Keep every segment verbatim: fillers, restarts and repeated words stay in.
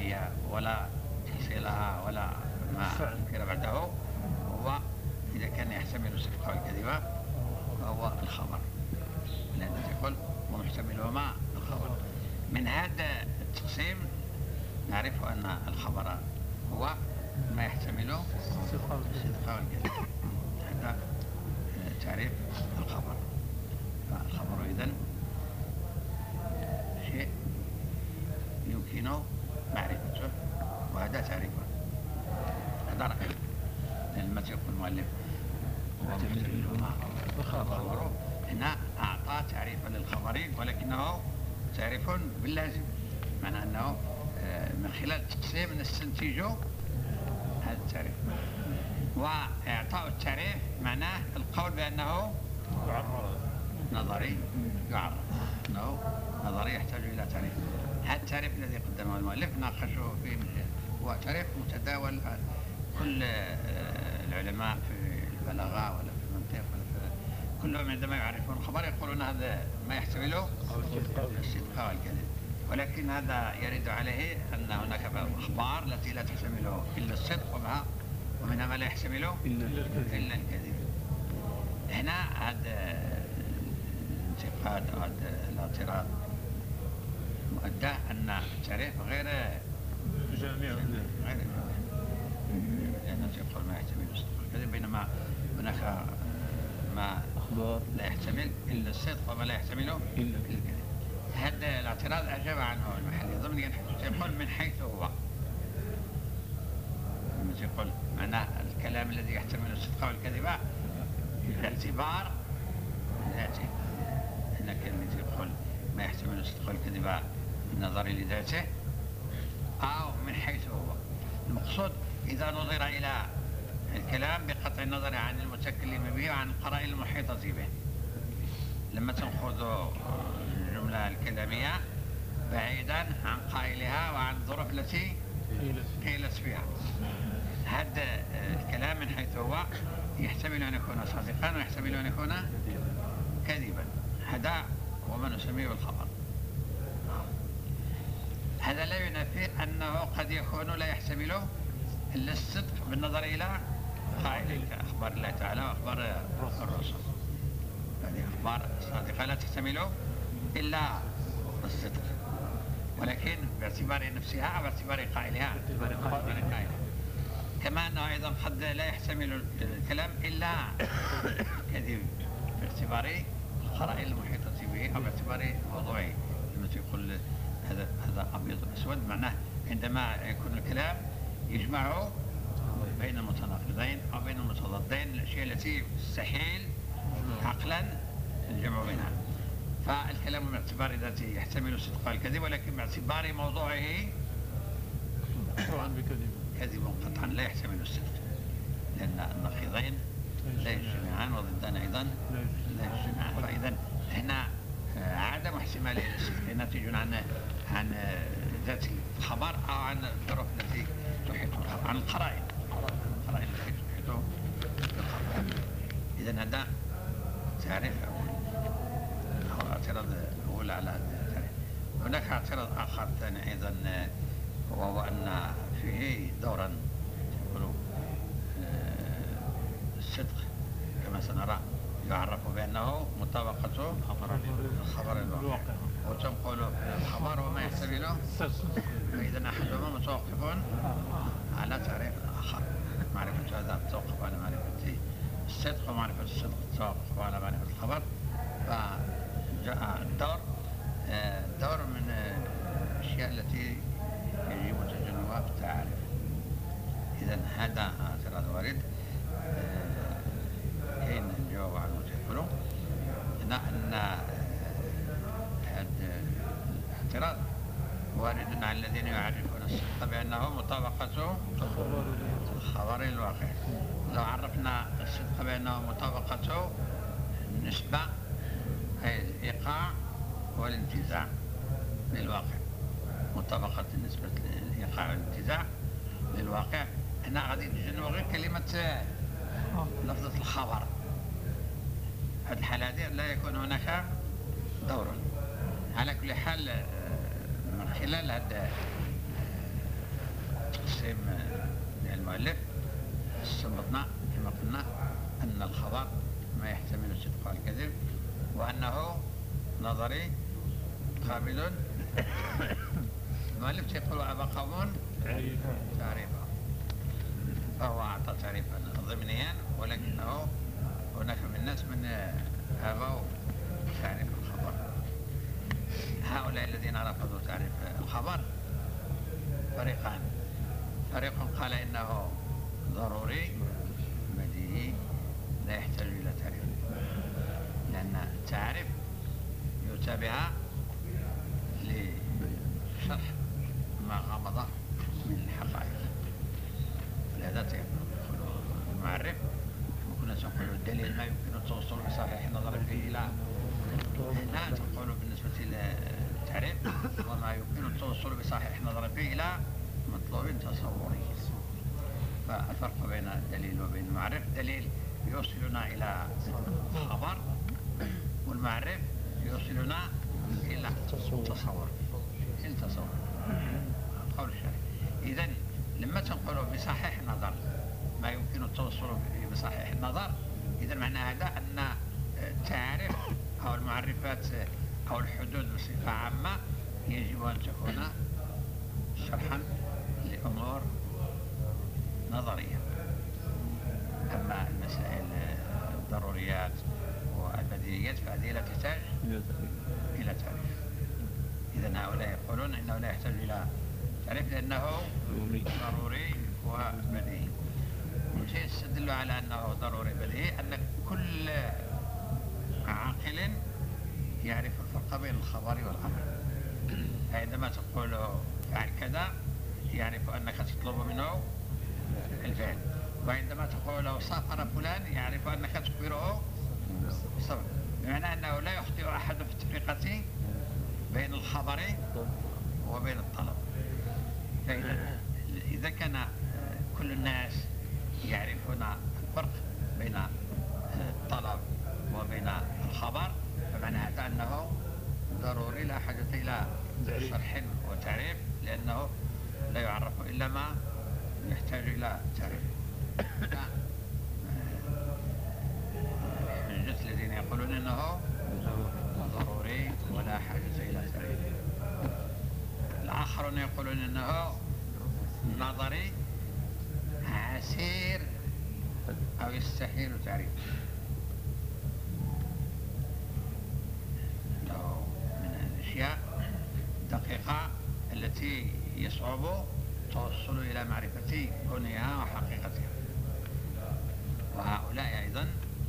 هي ولا تفصيلها ولا ما ذكر بعده، هو إذا كان يحتمل الصدق والكذب فهو الخبر، لأن يقول ومحتملهما الخبر. من هذا التقسيم نعرف أن الخبر هو ما يحتمله الصدق والكذب. هذا تعريف الخبر. فالخبر إذن شيء يمكن معرفته، وهذا تعريفه. هذا رأيه لما يقول المؤلف ومحتملهما الخبر، هنا أعطى تعريفا للخبر ولكنه تعريف باللازم، معنى أنه من خلال التقسيم نستنتج هذا التعريف. وإعطاء التعريف معناه القول بأنه نظري يعرف، أنه نظري يحتاج إلى تعريف. هذا التعريف الذي قدمه المؤلف ناقشه فيه هو تعريف متداول. كل العلماء في البلاغة ولا في المنطق ولا في كلهم عندما يعرفون الخبر يقولون هذا ما يحتمله الصدق والكذب، ولكن هذا يرد عليه أن هناك بعض الأخبار التي لا تحتمله إلا الصدق ومها ومنها ما لا يحتمله إلا الكذب. هنا هذا الانتقاد أو هذا الاعتراض مؤدى أن التعريف غير جامع، غير لأنه يقول ما يحتمل الصدق والكذب، بينما هناك ما لا يحتمل إلا الصدق وما لا يحتمله إلا الكذب. هذا الاعتراض أجاب عنه المحلي ضمن يقول من حيث هو، لما يقول معناه الكلام الذي يحتمل الصدق والكذب باعتبار ذاته. هنا كلمة يقول ما يحتمل الصدق والكذب بالنظر لذاته أو من حيث هو. المقصود إذا نظر إلى الكلام بقطع النظر عن المتكلم به وعن القرائن المحيطة به، لما تنخذ الجملة الكلامية بعيدا عن قائلها وعن الظروف التي قيلت فيها، هذا الكلام من حيث هو يحتمل أن يكون صادقا ويحتمل أن يكون كذبا. هذا هو ما نسميه الخبر. هذا لا ينافي أنه قد يكون لا يحتمله إلا الصدق بالنظر إلى قائل كأخبار الله تعالى وأخبار الرسل. هذه أخبار صادقة لا تحتمله إلا الصدق، ولكن باعتبار نفسها أو باعتبار قائلها. كما أنه أيضا قد لا يحتمل الكلام إلا كذب باعتبار القرائن المحيطة به أو باعتبار موضوعه. لما تقول هذا هذا أبيض أسود، معناه عندما يكون الكلام يجمع بين المتناقضين أو بين المتضادين، الأشياء التي يستحيل عقلا الجمع بينها. فالكلام باعتبار ذاته يحتمل الصدق والكذب، ولكن باعتبار موضوعه كذب قطعا لا يحتمل الصدق، لأن النقيضين لا يجتمعان وضدان أيضا لا يجتمعان. فإذا هنا عدم احتمال الصدق ناتج عن عن ذات الخبر أو عن الظروف التي تحيط بالخبر، عن القرائن القرائن التي تحيط بالخبر. إذا هذا تعريف أول أو اعتراض أول على هذا التعريف. هناك اعتراض آخر ثاني أيضا، وهو أن فيه دورا يقولوا الصدق كما سنرى يعرف بأنه مطابقة الخبر الواقع، وتنقل الخبر وما يحتمله، فإذا أحدهما متوقف على تعريف الآخر. معرفة هذا توقف على معرفة الصدق، ومعرفة الصدق توقف على معرفة الخبر. فجاء الدور دور من الأشياء التي يجب تجنبها في التعارف. إذا هذا اعتراض وارد كاين الجواب عنه تقولوا أن هذا الاعتراض وارد على الذين يعرفون الصدق بأنه مطابقة الخبر الواقع. لو عرفنا الصدق بأنه مطابقة النسبة أي الإيقاع والانتزاع للواقع، مطابقة النسبة الإيقاع والانتزاع للواقع، هنا غادي نجنبوا غير كلمة لفظة الخبر. هذه الحالة هذه لا يكون هناك دور. على كل حال من خلال هذا التقسيم ديال المؤلف استنبطنا كما قلنا أن الخبر ما يحتمل الصدق والكذب، وأنه نظري قابل. المؤلف يقول أبا قوم تعريفا، فهو أعطى تعريفا ضمنيا، ولكنه هناك من الناس من أبوا تعريف الخبر. هؤلاء الذين رفضوا تعريف الخبر فريقان: فريق قال إنه ضروري بديهي لا يحتاج إلى تعريف، لأن التعريف يؤتى بها لشرح ما غمض من الحقائق. لهذا يقول المعرف وكنا نقول الدليل ما يمكن التوصل بصحيح النظر فيه إلى هنا، تقول بالنسبة للتعريف وما يمكن التوصل بصحيح النظر فيه إلى مطلوب تصوري. فالفرق بين الدليل وبين المعرف: الدليل يوصلنا إلى خبر، والمعرف يوصلنا إلى تصور. إلى تصور قول الشارع. إذن لما تنقل بصحيح النظر ما يمكن التوصل به بصحيح النظر، إذن معنى هذا أن التعريف أو المعرفات أو الحدود بصفة عامة يجب أن تكون شرحا لأمور نظرية. أما المسائل الضروريات والبديهيات فهذه لا تحتاج إلى تعريف. إذن هؤلاء يقولون إنه لا يحتاج إلى تعريف لأنه ضروري وبديهي. وشيء يستدل على أنه ضروري بديهي أن كل عاقل يعرف الفرق بين الخبر والأمر. عندما تقول فعل كذا يعرف أنك تطلب منه الفعل، وعندما تقول له سافر فلان يعرف أنك تخبره سفر، بمعنى أنه لا يخطئ أحد في التفرقة بين الخبر وبين الطلب. فإذا إذا كان كل الناس يعرفون الفرق بين الطلب وبين الخبر فمعنى هذا أنه ضروري لا حاجة إلى شرح وتعريف، لأنه لا يعرف إلا ما يحتاج إلى تعريف. الحجة الذين يقولون أنه ضروري ولا حاجة إلى تعريف. الآخرون يقولون أنه نظري عسير أو يستحيل تعريف، أنه من الأشياء الدقيقة التي يصعب التوصل إلى معرفة كونها وحقيقتها. وهؤلاء أيضا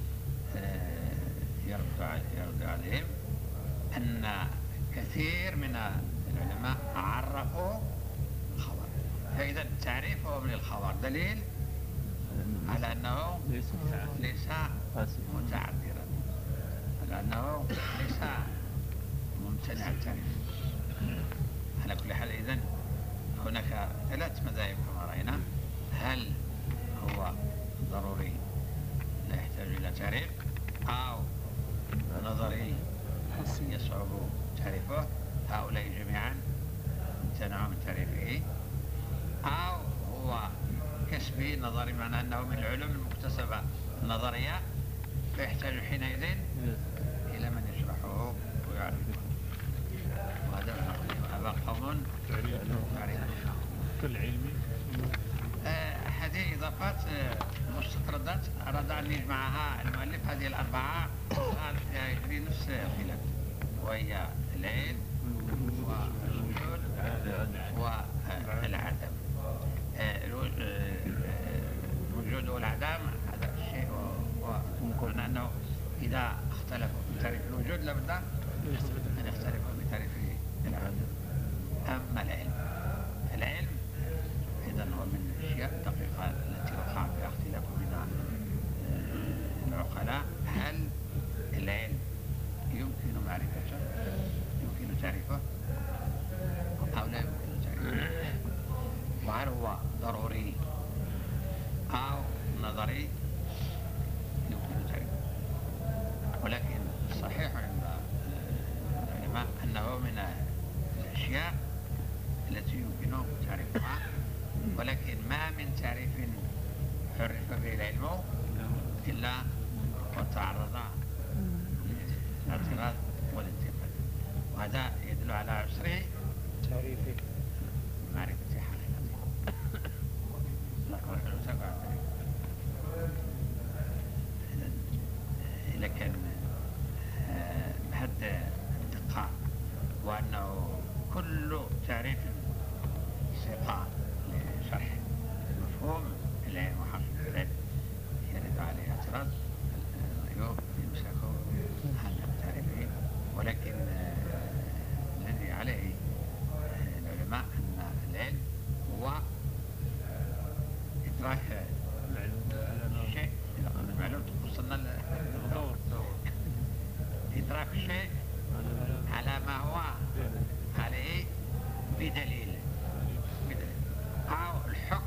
يرد عليهم أن كثير من العلماء عرفوا الخبر، فإذا التعريف هو من الخبر دليل على أنه ليس متعذرا، على أنه ليس ممتنع التعريف. على كل حال إذن هناك ثلاث مذاهب كما رأينا: هل هو ضروري لا يحتاج إلى تعريف، أو نظري يصعب تعريفه، هؤلاء جميعا امتنعوا من تعريفه، أو هو كسبي نظري معنى أنه من العلوم المكتسبة النظرية فيحتاج حينئذ إلى من يشرحه ويعرفه. وهذا ما نقول أبا قوم تعريف كل علمي. آه هذه إضافات آه مستطردات أراد أن يجمعها المؤلف هذه الأربعة في نفس خلاف، وهي العلم والوجود والعدم. الوجود والعدم هذا الشيء، ومعنى أنه إذا اختلفوا في تعريف الوجود لابد أن يختلفوا في تعريف العدم. أما العلم العلم إذا هو من الأشياء الدقيقة التي وقع فيها اختلاف بين العقلاء: هل العلم يمكن معرفته، يمكن تعريفه، أو لا يمكن تعريفه؟ وهل هو ضروري أو نظري يمكن تعريفه؟ ولكن الصحيح عند العلماء أنه من الأشياء التي يمكن تعريفها ولكن ما من تعريف عرف به العلم إلا وتعرض للاعتراض والانتقاد، وهذا يدل على عسر تعريفي معرفة حقيقته. إذا كان بهذا الدقة وأنه كل تعريف ثقة لشرح مفهوم العلم وحقيقة العلم يرد عليه اعتراض العيوب يمسك عن تعريفه، ولكن الذي عليه العلماء أن العلم هو إدراك الشيء. إذا قلنا المعلوم وصلنا للدور، إدراك الشيء على ما هو عليه بدليل بدليل أو الحكم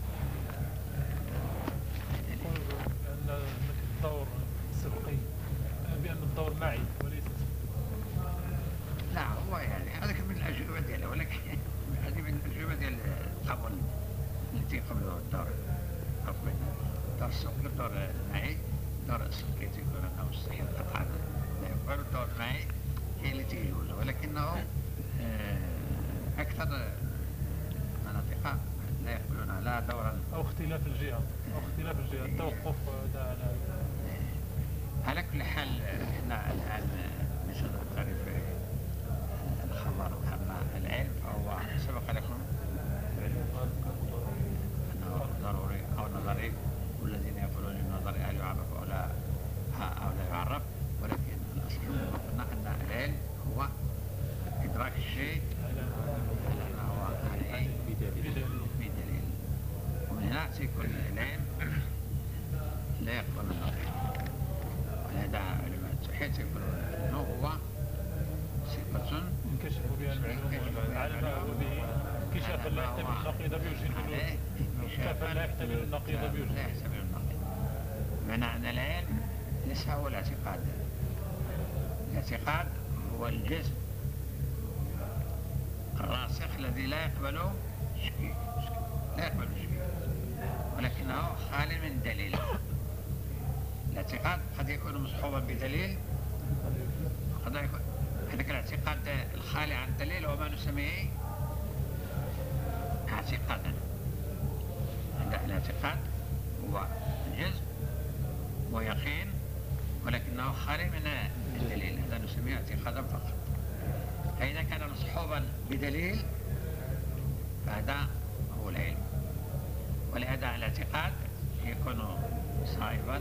بدليل. بأن الدور سبقي، بأن الدور معي وليس سبقي. لا هو يعني هذا من الأجوبة دياله، ولكن هذه من الأجوبة ديال قبل التي قبل الدور قبل الدور السبقي. الدور المعي الدور السبقي تيكون أنه مستحيل قطعا لا يقبل. الدور المعي هي اللي تيجوز، ولكنه أكثر مناطق لا يقبلون لا دورا أو اختلاف الجهة أو اختلاف الجهة التوقف ده على. على كل حال احنا الآن مثل تعريف الخبر. أما العلم فهو سبق لكم أنه ضروري أو نظري، والذين يقولون النظري هل يعرف أو لا أو لا يعرف، ولكن الأصل قلنا أن العلم هو إدراك الشيء على ما هو عليه بدليل. ومن هنا سيكون العلم لا يقبل النظر، ولهذا علماء التوحيد يقولون أنه هو صفة ينكشف بها المعلوم على ما هو به انكشافا لا يحتمل النقيض بوجه الحلول، انكشافا لا يحتمل النقيض بوجه. لا يحتمل النقيض. بمعنى أن العلم ليس هو الاعتقاد. الاعتقاد هو الجزم الراسخ الذي لا يقبل شكيك، لا يقبل شكيك، ولكنه خالي من دليل. الاعتقاد قد يكون مصحوبا بدليل، قد يكون هذاك الاعتقاد الخالي عن الدليل وما نسميه اعتقادا. الاعتقاد هو جزم ويقين ولكنه خالي من الدليل، هذا نسميه اعتقادا فقط. فإذا كان مصحوبا بدليل فهذا هو العلم. ولهذا الاعتقاد يكون صائبا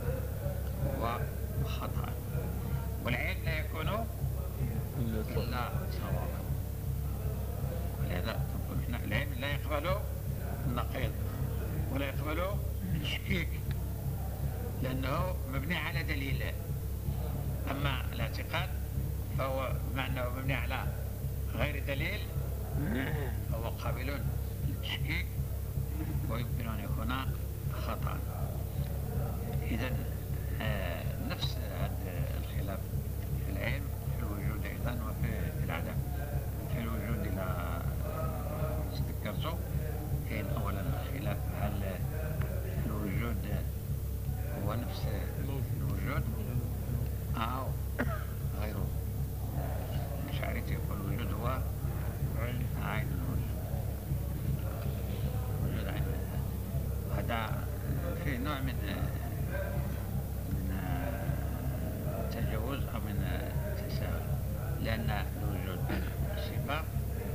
وخطأ، والعلم لا يكون إلا صوابا. ولهذا نقول احنا العلم لا يقبل النقيض ولا يقبل التشكيك، لأنه مبني على دليل. أما الاعتقاد فهو بمعنى أنه مبني على غير دليل، فهو قابل للتشكيك ويمكن أن يكون خطأ. إذن آه نفس هذا الخلاف في العلم في الوجود أيضا وفي العدم. في الوجود إلى ذكرته كاين أولا الخلاف هل الوجود هو نفس الوجود أو غيره. الأشاعرة يقول الوجود هو عين الوجود، وجود عين. هذا فيه نوع من من التجاوز أو من التساهل، لأن الوجود صفة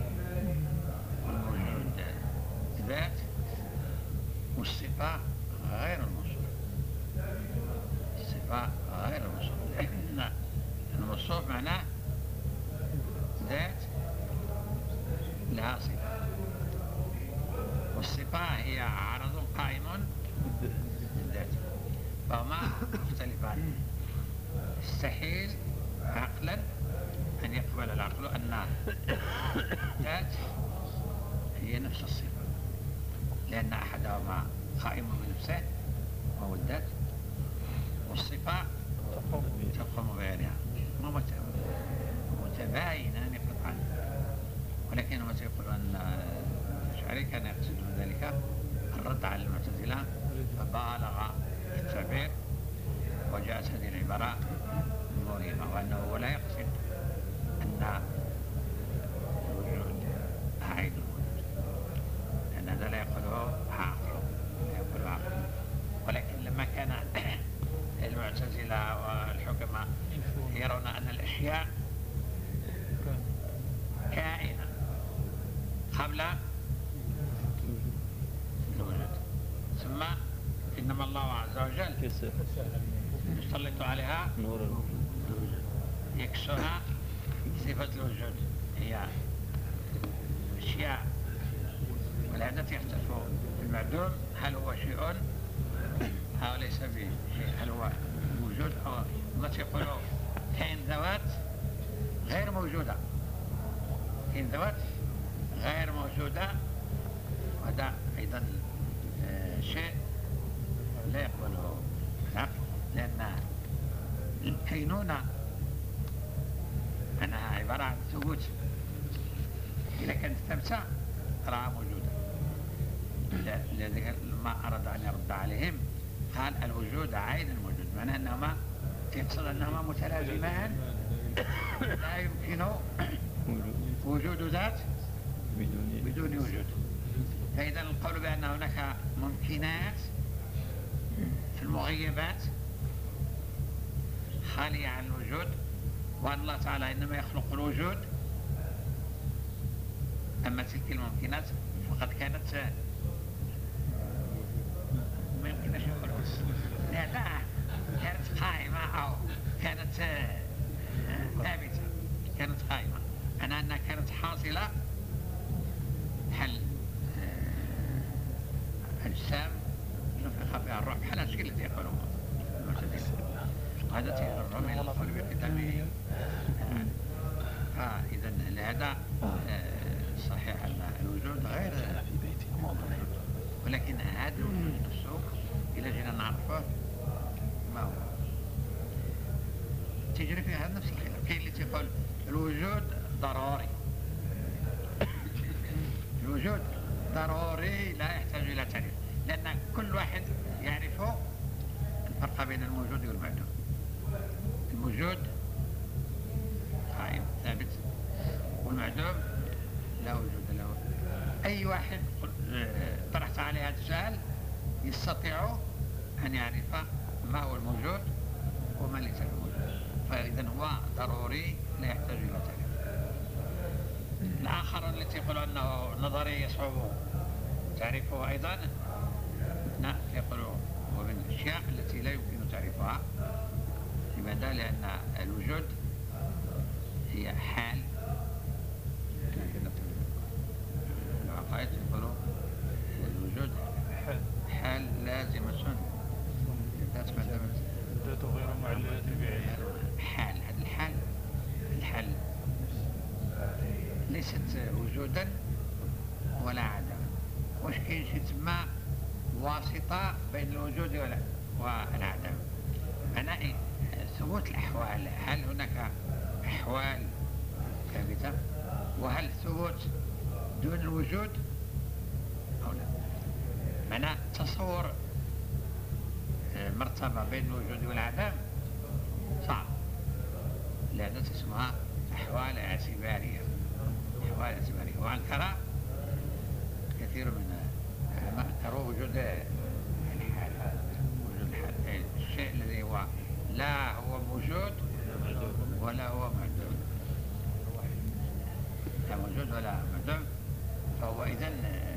والوجود ذات، والصفة غير الموصوف. الصفة غير الموصوف لأن الموصوف معناه ذات لها صفة، والصفة هي عرض قائم بالذات، فهما مختلفان. يستحيل عقلا أن يقبل العقل أن الذات هي نفس الصفة، لأن أحدهما قائم بنفسه وهو الذات، والصفة تقوم بيانها متباينان قطعا. ولكن ما يقول أن الأشاعرة الأشعري كان يقصد ذلك الرد على المعتزلة فبالغ في التعبير وجاءت هذه العبارة مريمة، وأنه لا يقصد أن الوجود عين الوجود، لأن هذا لا يقوله عاقل، لا يقوله عاقل. ولكن لما كان المعتزلة والحكماء يرون أن الأشياء كائنة قبل الوجود، ثم إنما الله عز وجل يسلط عليها نور الوجود، يكسوها صفة الوجود، هي أشياء. ولهذا يختلف في المعدوم، هل هو شيء أو ليس به شيء، هل هو موجود أو ما يقولوا كاين ذوات غير موجودة، كاين ذوات غير موجودة، وهذا أيضا آه شيء لا يقبله العقل، لأن الكينونة أنها عبارة عن ثبوت، إذا كانت ثابتة راها موجودة. لذلك لما أراد أن يرد عليهم قال الوجود عين الموجود، معناه أنهما يقصد أنهما متلازمان لا يمكن وجود ذات بدون وجود. فإذا القول بأن هناك ممكنات في المغيبات خالية عن الوجود، وأن الله تعالى إنما يخلق الوجود، أما تلك الممكنات فقد كانت ما يمكنش يقولوا لا لا كانت قائمة أو كانت ثابتة، كانت قائمة، أنا أنها كانت حاصلة بحال أجسام نفخ فيها الروح، بحال هادشي الذي يقولون المعتزلة، هذا تيجرهم إلى القول بقدمه. فإذا لهذا صحيح أن الوجود غير موجود، ولكن هذا الوجود نفسه إذا جينا نعرفه ما هو تجري فيه هذا نفس الخلاف. كاين اللي تيقول الوجود ضروري، الوجود ضروري لا يحتاج إلى تعريف، لأن كل واحد يعرف الفرق بين الموجود والمعدوم. الموجود قائم ثابت، والمعدوم لا وجود له. أي واحد طرحت عليه هذا السؤال يستطيع أن يعرف ما هو الموجود وما ليس الموجود، فإذا هو ضروري لا يحتاج إلى تعريف. الآخرون التي يقولون أنه نظري يصعب تعريفه أيضا، لا، يقولوا هو من الأشياء التي لا يمكن تعريفها. لماذا؟ لأن الوجود هي حال، العقائد يقولوا الوجود حال لازمة ذات ما دامت ذاته غير معللة بعينها. حال، هذا الحال الحال ليست وجودا ولا عدما. واش كاين شي تما واسطة بين الوجود والعدم؟ معناه إيه؟ ثبوت الأحوال، هل هناك أحوال ثابتة؟ وهل الثبوت دون الوجود أو لا؟ معناه تصور مرتبة بين الوجود والعدم صعب، لأنها تسمى أحوال اعتبارية، أحوال اعتبارية. وأنكر كثير من العلماء أنكروا وجود الحال، وجود الحال، الشيء الذي هو لا هو موجود ولا هو معدوم، لا موجود ولا معدوم، فهو إذن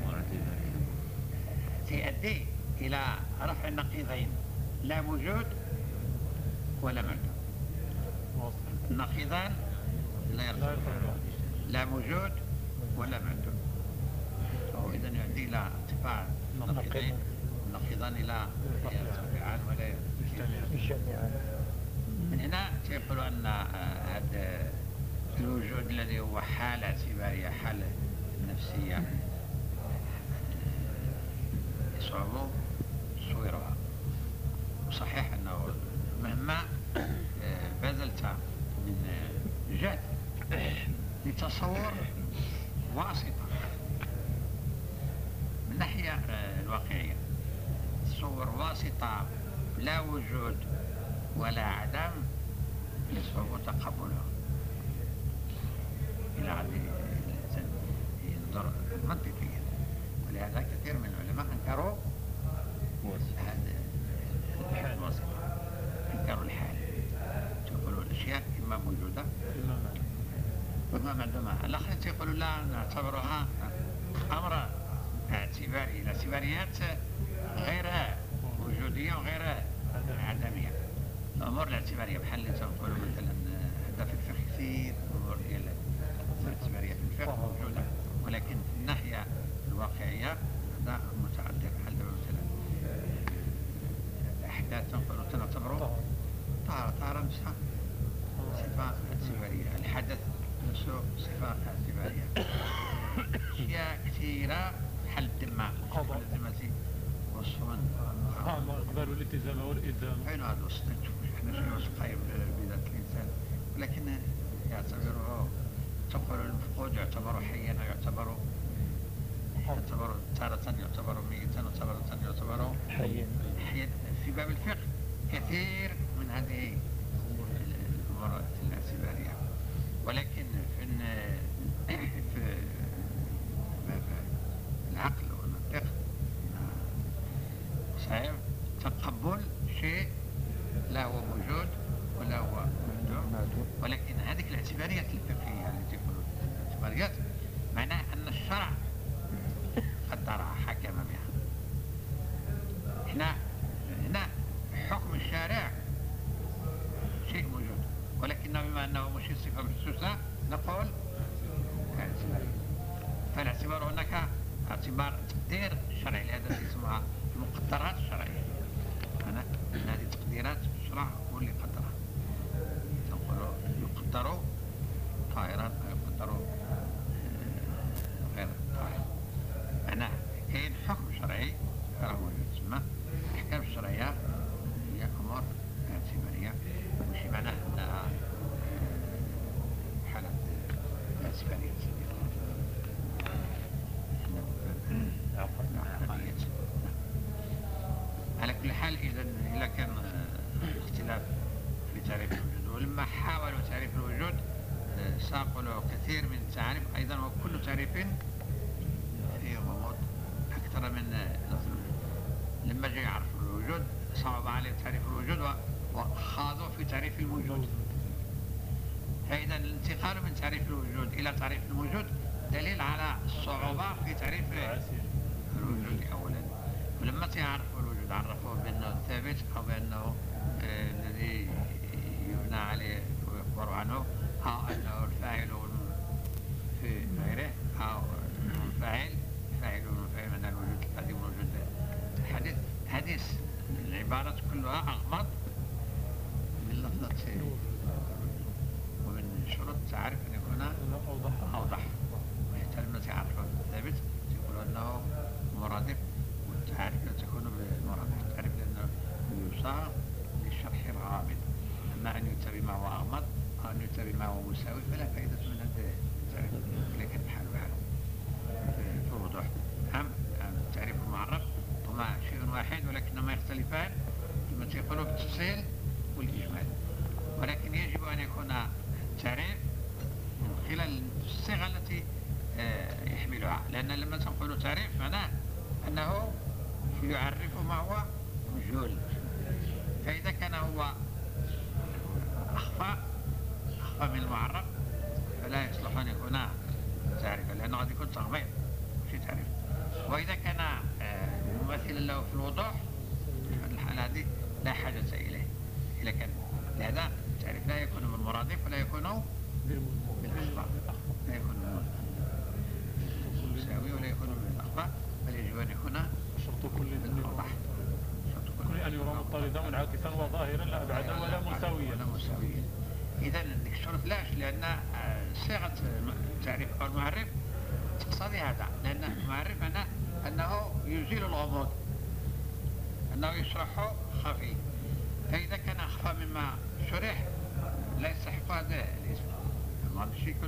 سيؤدي إلى رفع النقيضين، لا موجود ولا معدوم. النقيضان لا يرفع، لا موجود ولا معدوم، فهو إذن يؤدي إلى ارتفاع النقيضين، النقيضان إلى يرتفعان ولا يجتمعان. من هنا يقولوا أن هذا الوجود الذي هو حالة اعتبارية، حالة نفسية، يصعب تصويرها. وصحيح أنه مهما بذلت من جهد لتصور واسطة الواقعية، تصور واسطة لا وجود ولا عدم يصعب تقبلها. إلى غادي الإنسان ينظر منطقيا، ولهذا كثير من العلماء أنكروا هذا الواسطة، أنكروا الحال، تقولوا الأشياء إما موجودة وما معدومة. الآخرين يقولوا لا، نعتبرها أمر اعتباري، الاعتباريات غير وجودية وغير عدمية. الأمور الاعتبارية بحال اللي تنقولوا مثلا هذا في الفقه كثير الأمور ديال الاعتبارية في الفقه موجودة، ولكن في الناحية الواقعية هذا متعذر. بحال دابا مثلا الأحداث تنقولوا تنعتبروا طهارة، طهارة نفسها صفة اعتبارية، الحدث نفسه صفة اعتبارية. أشياء كثيرة بحال الدماء، الدماء وصف الإقبال والالتزام والإلزام، أين هذا الوسط نشوفوش حنا شنو قايم بذات الإنسان، ولكن يعتبره تقول المفقود يعتبر حيا ويعتبر يعتبر تارة يعتبر ميتا وتارة يعتبر حيا. حيا في باب الفقه كثير من هذه الأمور الاعتبارية، ولكن في في العقل والمنطق صحيح تقبل شيء لا هو موجود ولا هو معدوم، ولكن هذه الاعتباريات الفقهية التي يقولون الاعتباريات معناه أن الشرع قدرها حكم بها. هنا هنا حكم الشارع شيء موجود، ولكنه بما أنه مش صفة محسوسة نقول اعتباري. فالاعتبار هناك اعتبار تقدير شرعي، لهذا يسمى المقدرات الشرعية. أنا هذه تقديرات الشرع هو اللي قدرها، تنقولوا يقدروا طائرا ويقدروا غير طائر. أنا كاين حكم شرعي راه موجود، تسمى الأحكام الشرعية هي أمور اعتبارية، ماشي معناه أنها حالة اعتبارية. على كل حال إذا إذا كان اختلاف في تعريف الوجود، ولما حاولوا تعريف الوجود ساقوا له كثير من التعاريف أيضا، وكل تعريف فيه غموض أكثر من لفظ الوجود. لما جاء يعرفوا الوجود صعب عليهم تعريف الوجود وخاضوا في تعريف الموجود. فإذا الانتقال من تعريف الوجود إلى تعريف الموجود دليل على الصعوبة في تعريف الوجود أولا. ولما تعرفوا الوجود عرفوه بأنه ثابت أو بأنه الذي يبنى عليه ويخبر عنه، أو أنه الفاعل في غيره، أو المنفعل فاعل ومنفعل من الوجود القديم والوجود الحديث. هذه العبارات كلها أغمض من لفظة، ومن شروط التعريف أن يكون أوضح أوضح وحتى لما تعرفوا الثابت يقولوا أنه مرادف، والتعريف لا تكون بالمرادف. التعريف لأنه يصاغ للشرح الغامض، أما أن يؤتى بما هو أغمض أو أن يؤتى بما هو مساوي فلا فائدة من هذا التعريف، لكن بحال بحال في الوضوح. أهم التعريف المعرف هما شيء واحد ولكنهما يختلفان كما تقولوا بالتفصيل والإجمال، ولكن يجب أن يكون التعريف من خلال الصيغة التي يحملها، لأن لما تنقول تعريف معناه أنه يعرف ما هو مجهول. فإذا كان هو أخفى أخفى من المعرف فلا يصلح أن يكون تعريفا، لأنه قد يكون تغميض مش تعريف. وإذا كان مماثلا له في الوضوح في الحالة هذه لا حاجة إليه. إذا كان لهذا التعريف لا يكون بالمرادف ولا يكون بالأخفى، لا يكون بالمساوي ولا يكون بالأخفى، بل يجب أن يكون شرط كل بالأوضح، كل أن يرى مضطردا منعكسا وظاهرا لا أبعدا ولا مساويا. ولا مساويا. إذا الشرط لاش، لأن صيغة التعريف أو المعرف تقتضي هذا، لأن المعرف هنا أنه يزيل الغموض، أنه يشرح خفي. فإذا كان أخفى مما شرح لا يستحق هذا الاسم. ما هذا الشيء يكون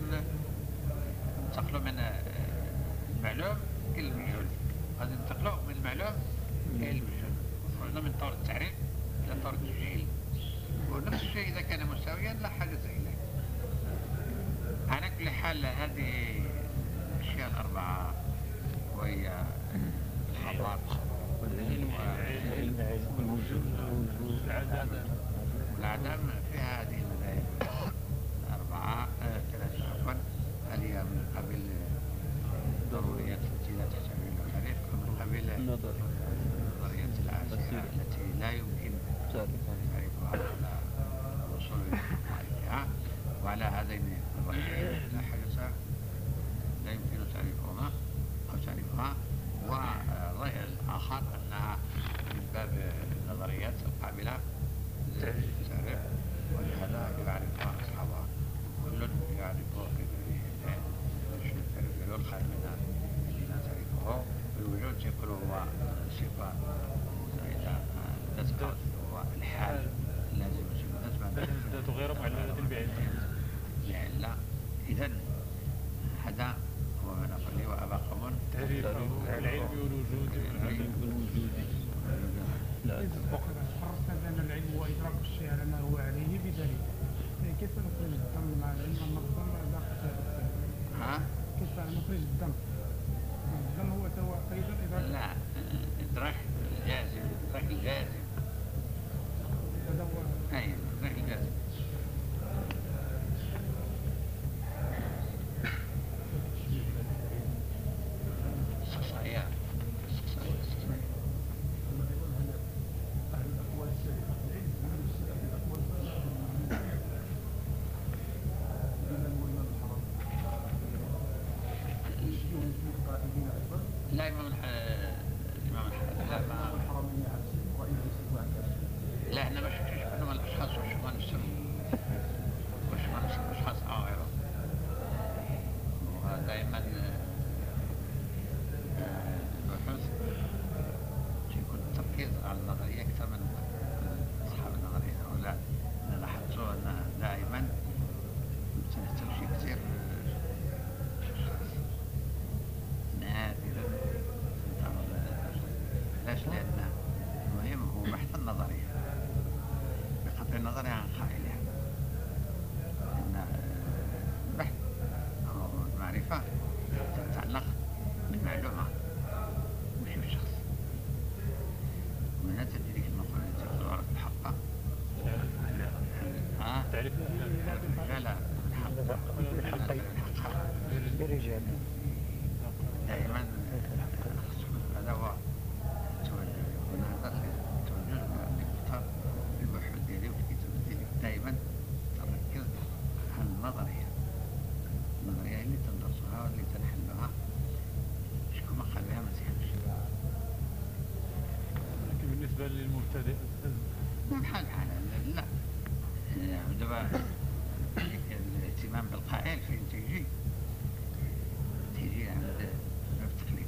انتقلوا من المعلوم إلى المجهول، هذا انتقلوا من المعلوم ياخذ من طور التعريف إلى طور التسجيل، ونفس الشيء إذا كان مساويا لا حاجة إليه. على كل حال هذه الأشياء الأربعة وهي الخبر والعلم والوجود والعدم والعدم فيها هذه المذاهب الأربعة ثلاثة عفوا، هل هي من قبيل ضروريات التي لا تحتمل التعريف ومن قبيل نظرية العاشرة التي لا يمكن تعريفها على الوصول لمعرفتها، وعلى هذين النظريتين لا حاجة لا يمكن تعريفهما أو تعريفها. والرأي الآخر أنها من باب النظريات القابلة للتعريف، ولهذا يعرفها أصحابها كل يعرفه كيف يعرف الخارج منها الذين تعرفه. والوجود يقول هو صفة إذا تذكر هو الحال اللازم ذات غير معللة بعلة. إذن هذا هو ما نقول له وأبا قوم تعريفه العلم والوجود والوجود. وقد عرفنا بأن العلم هو إدراك الشيء على ما هو عليه بدليل. كيف نخرج الدم مع العلم والنظام لا قتال؟ ها؟ كيف نخرج الدم؟ الدم هو هو أيضا إدراك. لا، إدراك الجازم، إدراك الجازم. هذا هو. أي إدراك الجازم. لا إمام الإمام لا ما لا أنا ما شفتش منهم الأشخاص وش ما نفسهم وش ما نفسهم أشخاص أو غيره. ودائما البحوث يكون التركيز على النظرية أكثر من أصحاب النظرية هؤلاء. أنا لاحظت أن دائما تمشي كثير نادرا. ليش؟ لأن المهم هو بحث النظرية بقطع النظر عن قائلها. أن البحث أو المعرفة تتعلق بالمعلومة مش بالشخص. ومن هذا تجريك المقولة التي تقول عرف الحق ها؟ تعرف الرجال بالحق بالرجال دائما هذا هو التوجه. هنا التوجه نختار البحوث ديالي وفي الكتاب ديالي دائما تركز على النظرية. النظرية اللي تندرسها واللي تنحلها شكون ما قال بها ما تفهمش. لكن بالنسبة للمبتدئ بحال بحال لا دابا الاهتمام بالقائل فين تيجي تيجي عند باب التقليد.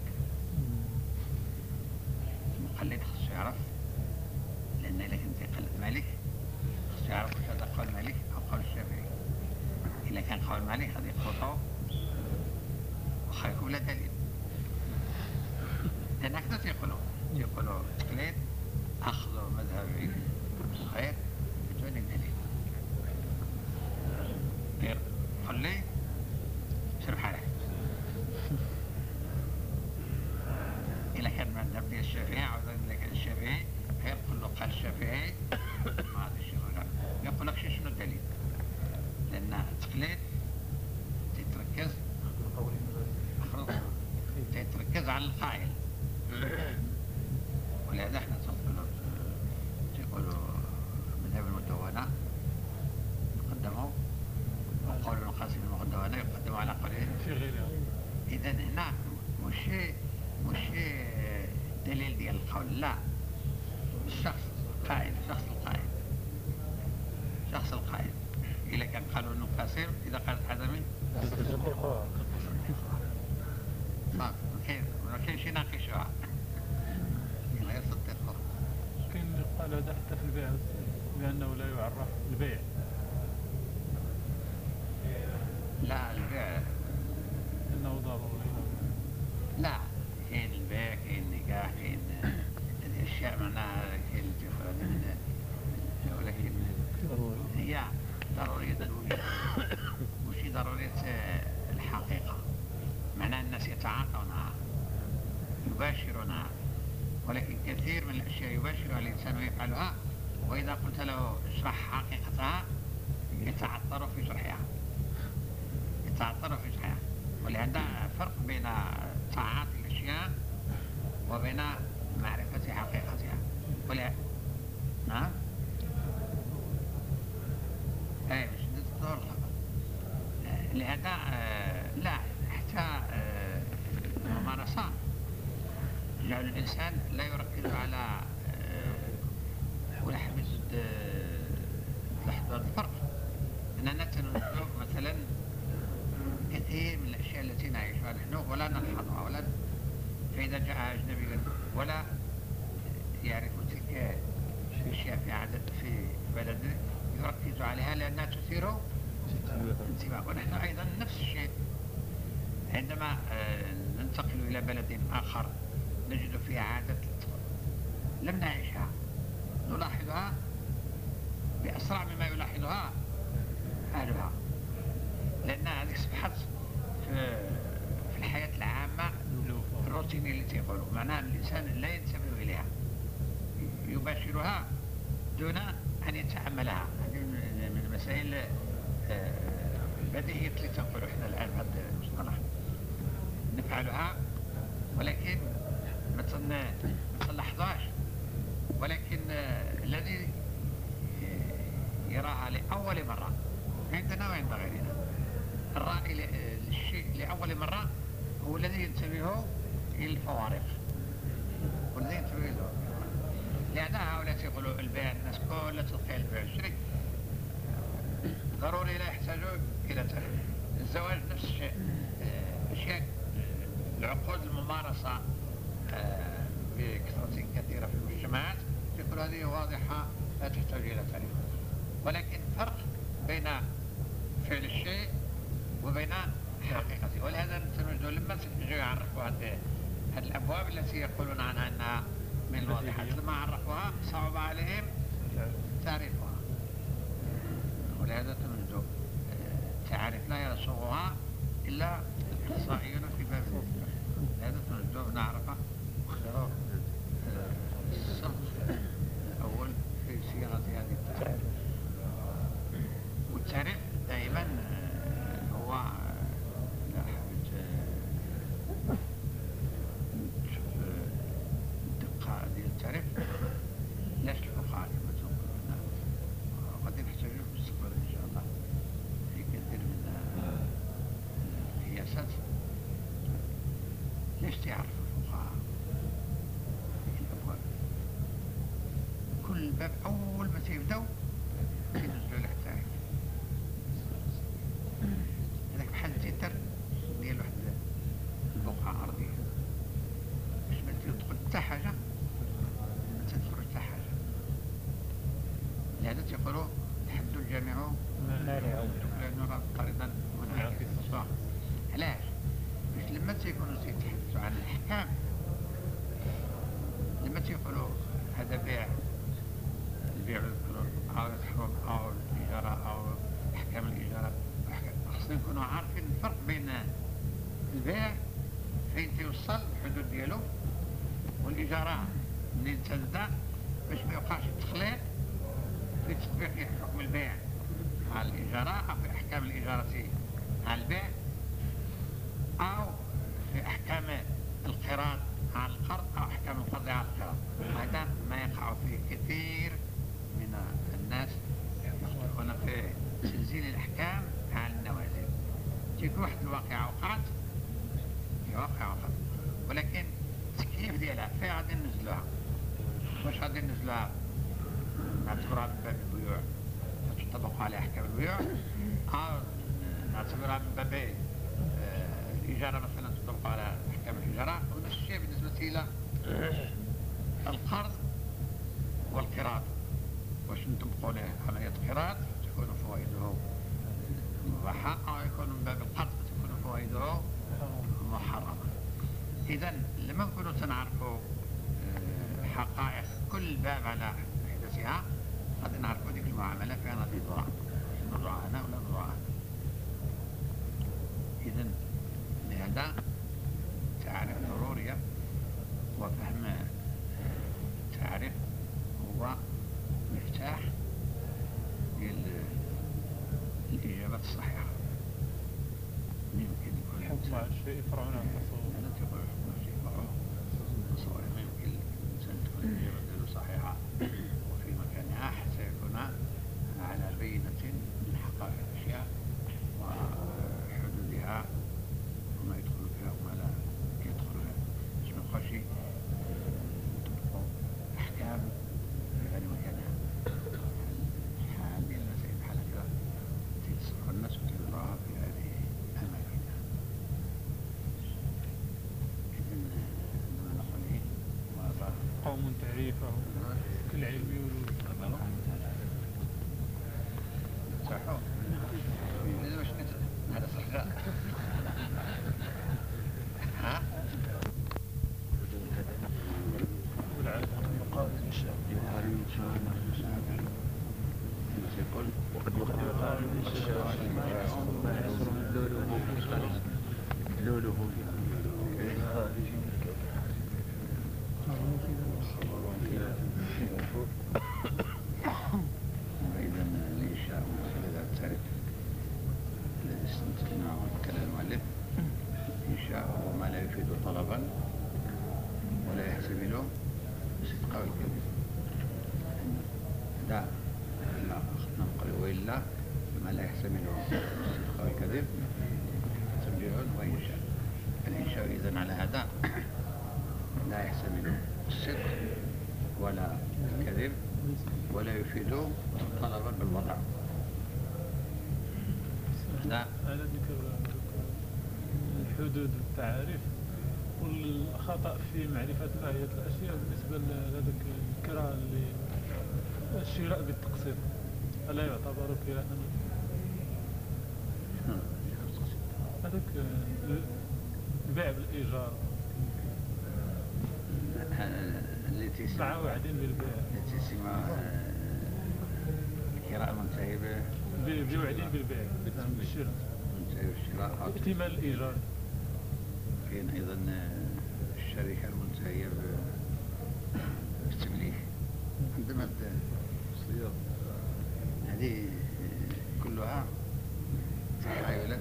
المقلد خصو يعرف، لأن إلا كان تيقلد مالك خصو يعرف واش هذا قول مالك أو قول الشافعي. إلا كان قول مالك غادي يخلطو واخا يكون لا دليل. لأن هكذا تيقولوا تيقولوا التقليد أخذ مذهبي غير بدون دليل. غير قل لي سير بحالك. إلا كان مذهب ديال الشافعي عاوزان إلا كان الشافعي غير قل له قال الشافعي ما هذا الشيء غير ما يقولكش شنو الدليل. لأن التقليد تتركز تتركز على القائل. ولهذا احنا تنقولوا تيقولوا مذهب المدونة يقدموا وقول القاسم المدونة يقدموا على قوله في غيرها. إذا هنا مش مش دليل ديال القول، لا الشخص قائل، شخص القائل شخص القائل. إذا كان قالوا أنه قاسم إذا قالت حزمي صافي ما كاينش يناقشوها لا يصدقوها. كاين اللي قال هذا حتى في البيع بأنه لا يعرف البيع. لا البيع أنه ضروري. لا كاين البيع كاين النكاح كاين هذه الأشياء معناها كاين يباشرونها، ولكن كثير من الأشياء يباشرها الإنسان ويفعلها، وإذا قلت له اشرح حقيقتها يتعطر في شرحها يتعطر في شرحها ولهذا فرق بين تعاطي الأشياء وبين معرفة حقيقتها. ولا نعم أي مش الدور لهذا لا حتى الممارسة جعل الإنسان لا يركز على ولا حبس هذا الفرق. أننا تنظر مثلا كثير من الأشياء التي نعيشها نحن ولا نلحظها ولا فإذا جاء أجنبي ولا يعرف تلك الأشياء في عدد في بلده يركز عليها لأنها تثير انتباه. ونحن أيضا نفس الشيء عندما ننتقل إلى بلد آخر نجد فيها عادة لم نعيشها نلاحظها بأسرع مما يلاحظها أهلها، لأن هذه أصبحت في الحياة العامة الروتينية التي يقولوا معناها الإنسان لا ينتبه إليها يباشرها دون أن يتعملها. هذه من المسائل البديهية التي تقولوا إحنا الآن هذا المصطلح نفعلها ولكن ما تلاحظهاش، ولكن الذي يراها لأول مرة عندنا وعند غيرنا الرائي للشيء لأول مرة هو الذي ينتبه إلى الفوارق والذي ينتبه له. لأن هؤلاء يقولوا البيع الناس كلها تلقى البيع الشري ضروري لا يحتاجوا إلى تاريخ. الزواج نفس الشيء، أشياء العقود الممارسة بكثرة كثيرة في المجتمعات يقول هذه واضحة لا تحتاج إلى تاريخ، ولكن فرق بين فعل الشيء وبين حقيقته. ولهذا نتمنى لما يجوا يعرفوا هذه الأبواب التي يقولون عنها أنها من الواضحات لما عرفوها صعب عليهم تعريفها. ولهذا تمنى تعرف لا يرسوها إلا الإحصائيون في باب الفقه. لهذا تمنى نعرف الصنف الأول في صياغة هذه التعريف. والتعريف دائما هو لا حبيت نشوف الدقة ديال التعريف لاش الفقهاء كما تقولون غادي نحتاجو في المستقبل إن شاء الله في كثير من القياسات. ليش تعرف الفقهاء الأبواب؟ كل باب أول ما تبدأ تنزلوا له التعريف. هذاك بحال التتر ديال واحد البقعة أرضية باش ما تدخل حتى حاجة ما تدخل حتى حاجة. لهذا تيقولوا الحد الجامع لأنه طريقا منعكسة. علاش؟ باش لما تيكونوا تيتحدثوا عن الأحكام لما تيقولوا هذا بيع البيع أو الحرم أو الإجارة أو أحكام الإجارة خصنا نكونوا عارفين الفرق بين البيع فين تيوصل الحدود ديالو والإجارة منين تبدا باش ما يوقعش التخليط في تطبيق حكم البيع على الإجارة أو في أحكام الإجارة على البيع أو في أحكام القراض على القرض أو أحكام القرض على القراض. هذا ما يقع فيه كثير من الناس يخطئون في تنزيل الأحكام على النوازل. تيكون واحد الواقعة وقعت هي واقعة وقعت ولكن التكييف ديالها فين غادي ننزلوها؟ واش غادي ننزلوها نعتبرها من باب البيوع تطبق عليها أحكام البيوع أو نعتبرها من باب الإجارة مثلا تطبق على أحكام الإجارة؟ ونفس الشيء بالنسبة إلى القرض والقراض. واش نطبقوا عليه عملية القراض تكون فوائده مباحة أو يكون من باب القرض تكون فوائده محرمة. إذا لما نكونوا تنعرفوا حقائق كل باب على حدثها غادي نعرفوا ديك المعاملة فين غادي تدور ندورها هنا ولا ندورها هنا. إذا لهذا تعرف ضرورية شيء يفرعون عن التصور. لا تقول شيء فرع تصور ما يمكن الإنسان تكون الجبل صحيحة وفي مكانها حتى يكون على بينة من حقائق الأشياء وحدودها وما يدخل فيها وما لا يدخل فيها. باش ما يبقاش يطبقوا أحكام في غير مكانها. هذه المسائل بحال هكذا تتصرف الناس وتديروها في هذه أماكنها. إذن عندما نقول إيه وضع قوم تعريفهم كالعلم يولون. صحوا إذا باش نت هذا صحراء ها يقول وقد يقال لوله وإذا الإنشاء مثل هذا التعريف الذي استنتجناه كلام المؤلف إنشاء هو ما لا يفيد طلبا ولا يحتمل صدق الكذب. لا لا نقول وإلا ما لا يحتمل صدق الكذب تنبيه وإنشاء. الإنشاء إذن على هذا لا يحتمل الصدق ولا الكذب ولا يفيد طلبا بالوضع. لا على ذكر الحدود والتعاريف والخطأ في معرفة ماهية الأشياء بالنسبة لهذاك الكراء اللي الشراء بالتقسيط ألا يعتبر كراء؟ هذاك البيع بالإيجار التي مع وعدين بالبيع التي تسمى الكراء المنتهي بوعدين بالبيع بالشراء منتهي بالشراء أو احتمال الإيجار. كاين أيضا الشركة المنتهية بالتمليك عندما تصير هذه كلها تحايلات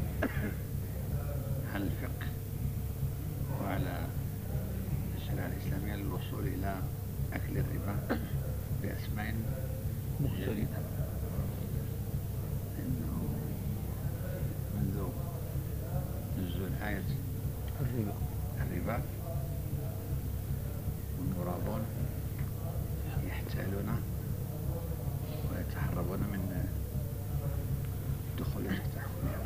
على الفقه وعلى الشريعة الإسلامية للوصول إلى أكل الربا بأسماء جديدة. إنه منذ نزول آية الربا الربا والمرابون يحتالون ويتهربون من دخول تحكمها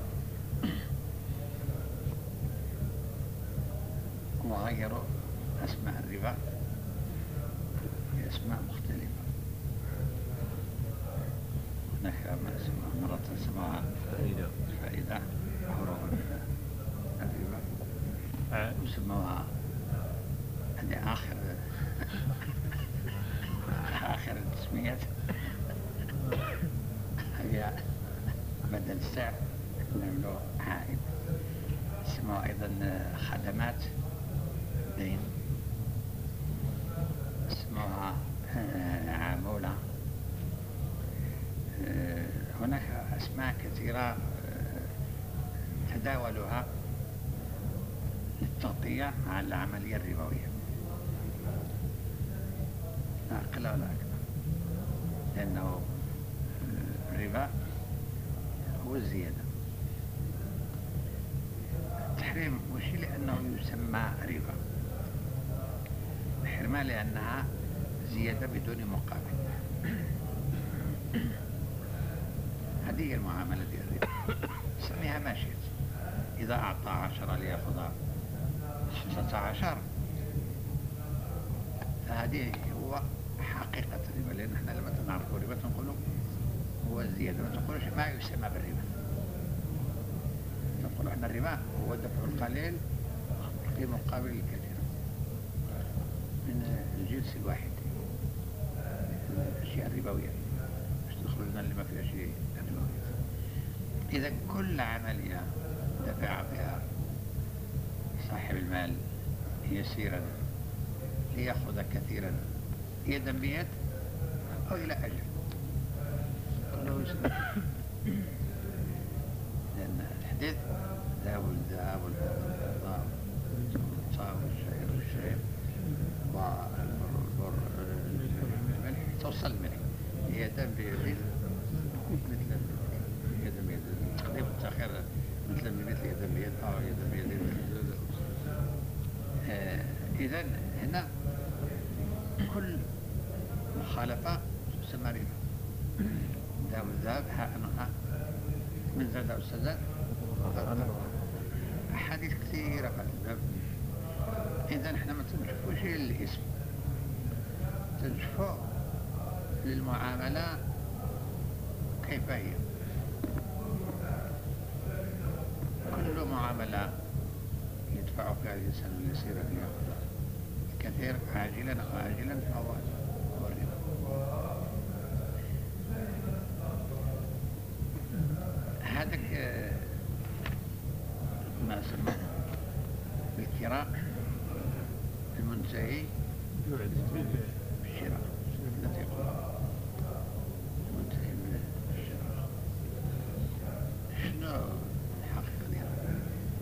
وغيروا أسماء الربا بأسماء مختلفة. هناك ما اسمها مرة اسمها فائدة فائدة هروب الربا وسموها هذه آخر آخر التسميات هي بدل السعر نعملوا عائد. اسمها أيضا خدمات دين، اسمها عمولة. هناك أسماء كثيرة تداولها للتغطية على العملية الربوية لا أقل ولا أكثر، لأنه الربا هو الزيادة. التحريم مش لأنه يسمى ربا، الحرمان لأنها زيادة بدون مقابل. هذه هي المعاملة ديال الربا، سميها ما شئت. إذا أعطى عشرة ليأخذ خمسة عشر فهذه هو حقيقة الربا، لأن احنا لما نعرفوا الربا تنقولوا هو الزيادة، ما تنقولوش ما يسمى بالربا. نقول احنا الربا هو دفع القليل في مقابل الكثير من الجنس الواحد من الأشياء الربوية، مش تدخل لنا اللي ما فيها شيء ربوي. إذا كل عملية دفع بها صاحب المال يسيرا ليأخذ كثيرا يدا بيد أو إلى أجل كله يسير. لأن الحديث ذهب الذهب والفضة والصاب والشعير والشعير والبر الملح توصل الملح يدا بيد مثل يدا بيد التقديم والتأخير مثل مثل يدا بيد أو يدا بيد إذا هنا كل مخالفة تسمى ربا. ذهب الذهب حاء نقع من زاد أو استزاد أحاديث كثيرة في الباب. إذا احنا ما تنشوفوش الاسم، تنشوفوا للمعاملة كيف هي. كل معاملة يدفع فيها الإنسان اليسير ليأخذ الكثير عاجلا أو آجلا فهو هو الربا. هذاك ما سمى بالكراء المنتهي بالشراء التي يقول المنتهي بالشراء. شنو الحقيقة ديالها؟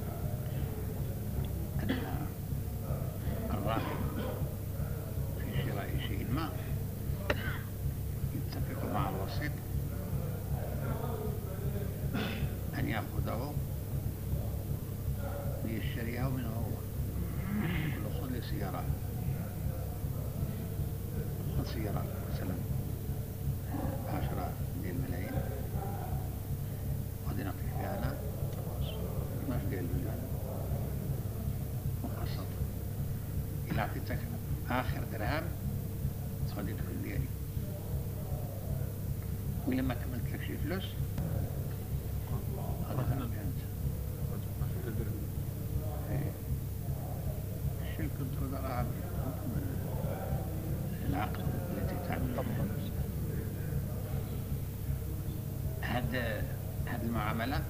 أن الراهب في شراء شيء ما يتفق مع الوسيط أن يأخذه ليشتريه منه هو. يقول خذ لي سيارة، خذ سيارة مثلا عشرة ملايين غادي نعطيك فيها أنا اثناش ديال المليون مقسط. إلا عطيتك آخر درهم غادي تكون ديالي، وإلا ما كملت لك شي فلوس هذا أنت. الشرك الوزراء العقد التي تعمل هذا هذه المعاملة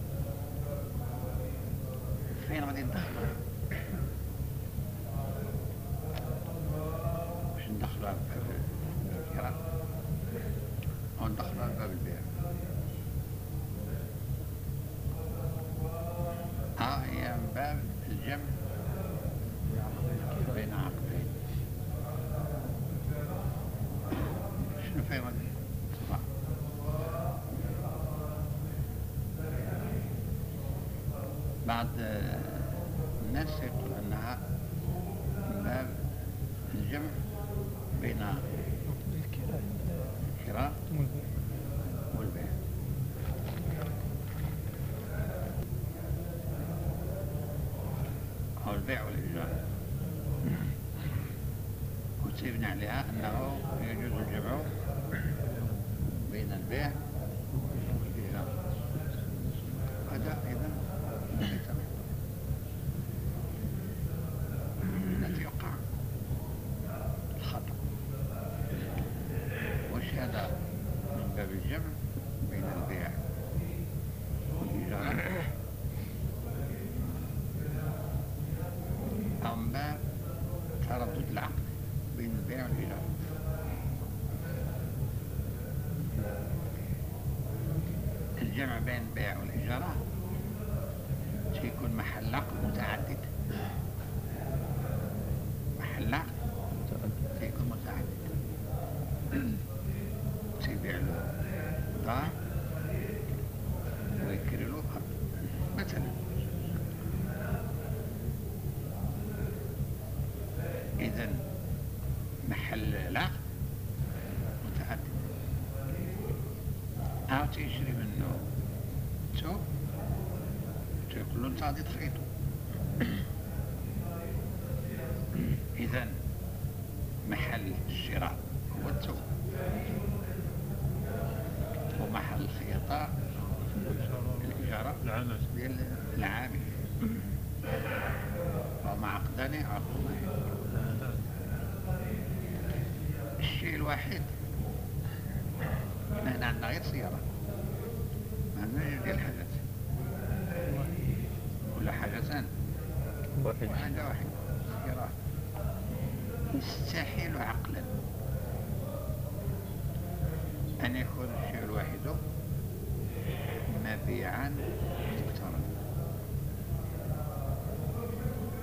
فين غادي ندخلوها؟ باش ندخلوها بباب الكراء أو ندخلوها بباب البيع؟ ها هي من باب الجمع بين عقدين. شنو فين غادي تطلع؟ بعض الناس يقول أنها من باب الجمع بين الكراء والبيع. أو البيع والإيجار، وتبنى عليها أنه يجوز الجمع بين البيع والإيجار. هذا إذا ليس الذي يقع الخطأ. وش هذا من باب الجمع بين البيع والإيجار أو من باب تردد العقد بين البيع والإيجار؟ الجمع بين البيع والإيجار سيكون محل عقد متعدد. محل عقد سيكون متعدد، سيبيع له دار ويكري له أرض مثلا. إذن محل العقد متعدد. أو تشري منه ثوب تقول له أنت غادي تخيطه. إذن محل الشراء هو الثوب، ومحل الخياطة الإجارة ديال العامل، وهما عقدان عقدان. الشيء الوحيد هنا عندنا غير سيارة، ما عندناش ديال الحاجات، كل حاجتان حاجة واحدة سيارة. يستحيل عقلا أن يكون الشيء الواحد مبيعا مختارا.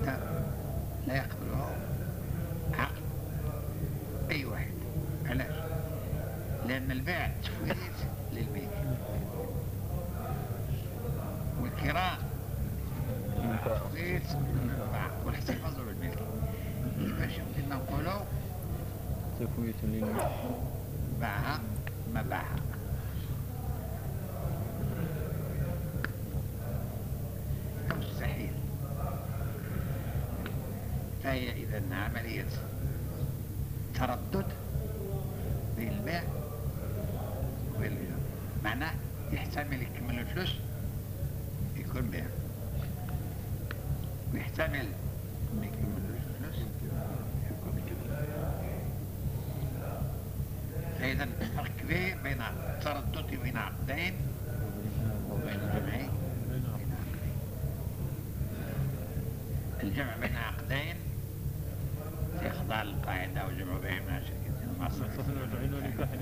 لا لا يقبله عقل أي واحد. علاش؟ لأن البيع تفويت للملك والكراء تفويت للمنفعة والاحتفاظ بالملك. كيفاش يمكننا نقولوا تفويت للملك باعها ما باعها؟ مستحيل. فهي إذا عملية تردد بين البيع وبين البيع، معناه يحتمل يكمل الفلوس يكون بيع، ويحتمل ما يكملوش الفلوس يكون بيع. فإذا فرق كبير بين التردد بين عقدين وبين الجمع بين عقدين. الجمع بين عقدين يخضع للقاعدة وجمع بينهما شركة المصرف. العين ونكاح